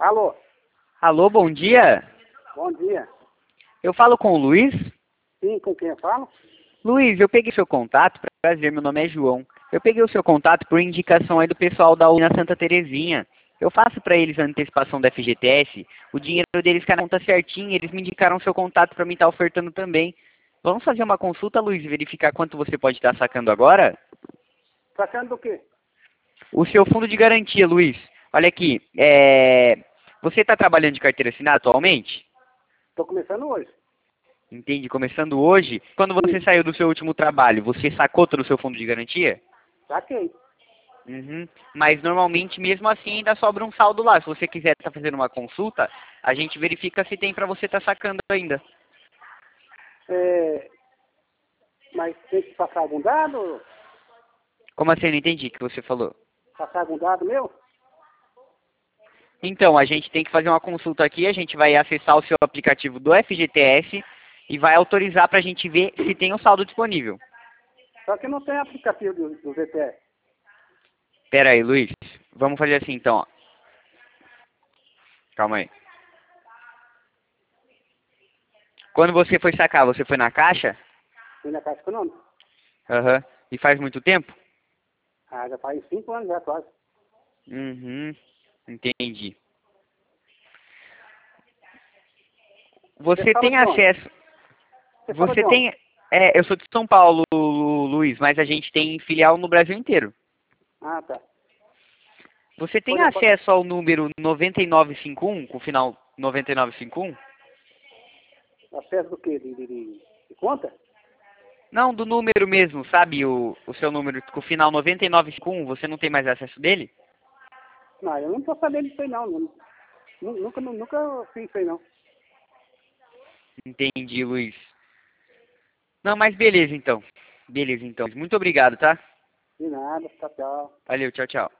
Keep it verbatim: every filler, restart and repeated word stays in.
Alô, Alô, bom dia. bom dia. Eu falo com o Luiz? Sim, com quem eu falo? Luiz, eu peguei seu contato, prazer, meu nome é João. Eu peguei o seu contato por indicação aí do pessoal da U na Santa Terezinha. Eu faço para eles a antecipação da F G T S, o dinheiro deles cai na conta certinho, eles me indicaram seu contato para mim estar ofertando também. Vamos fazer uma consulta, Luiz, e verificar quanto você pode estar sacando agora? Sacando do quê? O seu fundo de garantia, Luiz. Olha aqui, é... você está trabalhando de carteira assinada atualmente? Estou começando hoje. Entende? Começando hoje, quando você Sim. saiu do seu último trabalho, você sacou todo o seu fundo de garantia? Saquei. Uhum. Mas normalmente, mesmo assim, ainda sobra um saldo lá. Se você quiser estar fazendo uma consulta, a gente verifica se tem para você estar sacando ainda. É, mas tem que passar algum dado? Como assim? Eu não entendi o que você falou. Passar algum dado meu? Então, a gente tem que fazer uma consulta aqui, a gente vai acessar o seu aplicativo do F G T S e vai autorizar para a gente ver se tem o saldo disponível. Só que não tem aplicativo do, do V T S. Pera aí, Luiz. Vamos fazer assim, então. Ó. Calma aí. Quando você foi sacar, você foi na caixa? Fui na Caixa Econômica. Aham. E faz muito tempo? Ah, já faz cinco anos já quase. Uhum. Entendi. Você fala tem de onde? acesso. Você fala Você de onde? tem. É, eu sou de São Paulo, Luiz, mas a gente tem filial no Brasil inteiro. Ah, tá. Você tem Pois é, pode- acesso ao número nove nove cinco um, com o final nove nove cinco um? acesso do quê? De, de, de, de conta? Não, do número mesmo, sabe? O, o seu número com o final nove nove cinco um, você não tem mais acesso dele? Não, eu não estou sabendo disso aí não. Nu- nu- Nunca, nu- nunca fiz isso aí não. Entendi, Luiz. Não, mas beleza então. Beleza então. Muito obrigado, tá? De nada, tchau, tchau. Valeu, tchau, tchau.